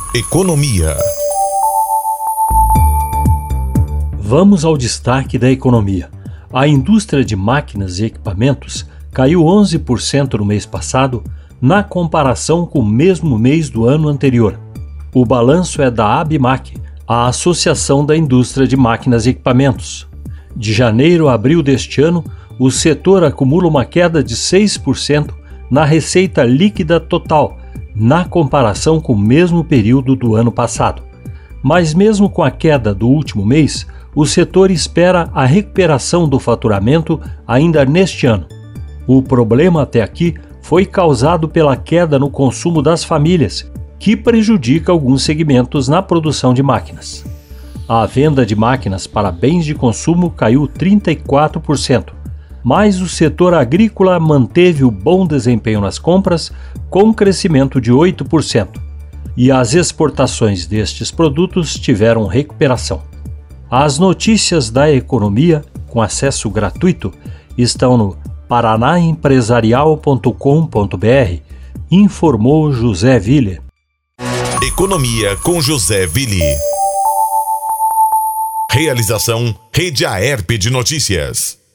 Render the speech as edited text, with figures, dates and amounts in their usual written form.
Economia. Vamos ao destaque da economia. A indústria de máquinas e equipamentos caiu 11% no mês passado, na comparação com o mesmo mês do ano anterior. O balanço é da ABMAQ, a Associação da Indústria de Máquinas e Equipamentos. De janeiro a abril deste ano, o setor acumula uma queda de 6% na receita líquida total, na comparação com o mesmo período do ano passado. Mas mesmo com a queda do último mês, o setor espera a recuperação do faturamento ainda neste ano. O problema até aqui foi causado pela queda no consumo das famílias, que prejudica alguns segmentos na produção de máquinas. A venda de máquinas para bens de consumo caiu 34%, mas o setor agrícola manteve o bom desempenho nas compras, com crescimento de 8%, e as exportações destes produtos tiveram recuperação. As notícias da economia, com acesso gratuito, estão no paranaempresarial.com.br, informou José Ville. Economia com José Ville. Realização Rede Aerp de Notícias.